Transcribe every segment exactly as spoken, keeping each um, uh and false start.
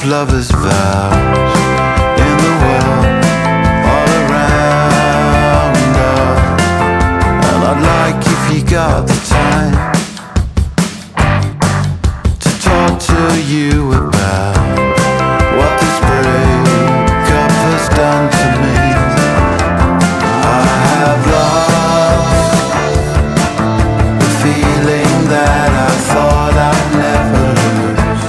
lovers' vows in the world all around us. And I'd like, if you got the time, to talk to you about what this breakup has done to me. I have lost the feeling that I thought I'd never lose.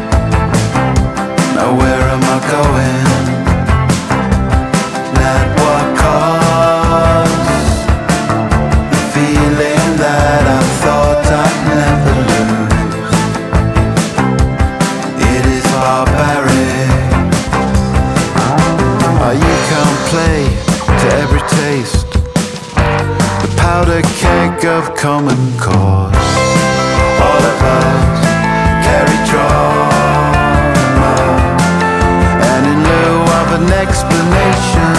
Now where am I going? At what cost? The feeling that I thought I'd never lose. It is barbaric. Oh, you can't play to every taste. The powder keg of common cause. All of us carry trauma, and in lieu of an explanation,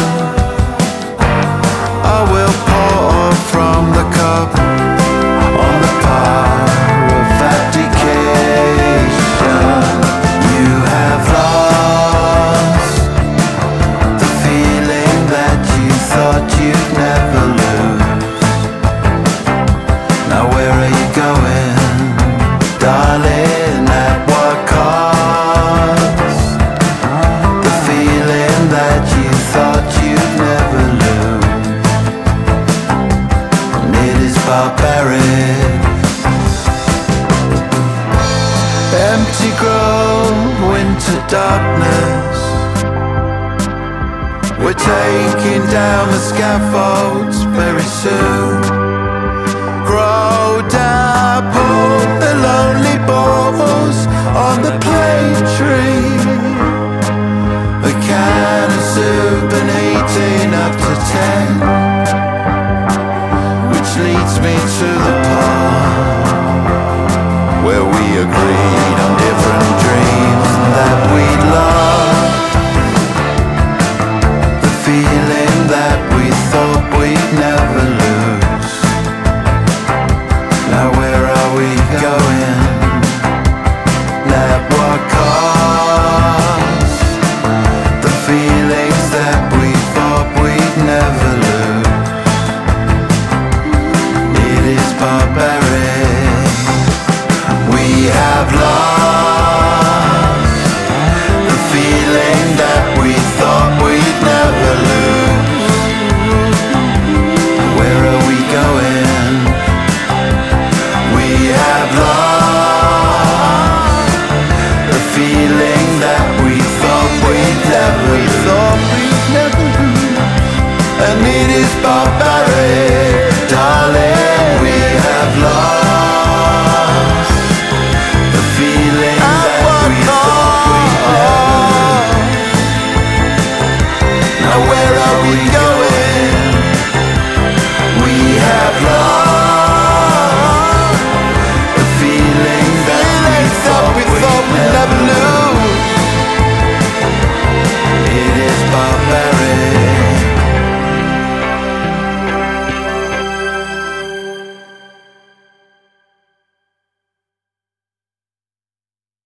I will pour from the cup on the power of abdication. You have lost the feeling that you thought you'd never lose. Now where are you going, darling? At what cost? The feeling that you thought you'd never lose. And it is barbaric. Empty grove, winter darkness. We're taking down the scaffolds very soon. Grow down, pull the lonely balls on the plane tree. A can of soup and eighteen up to ten, which leads me to the part where we agreed on different dreams that we'd love. The feeling that we thought we'd never lose. Now where are we going? At what cost? The feelings that we thought we'd never lose. It is barbaric. We have lost the feeling that we thought we'd never lose. Where are we going? We have lost the feeling that we thought we'd never lose. And it is barbaric, darling. We have lost the feeling that we thought we'd never lose. Now where are we going?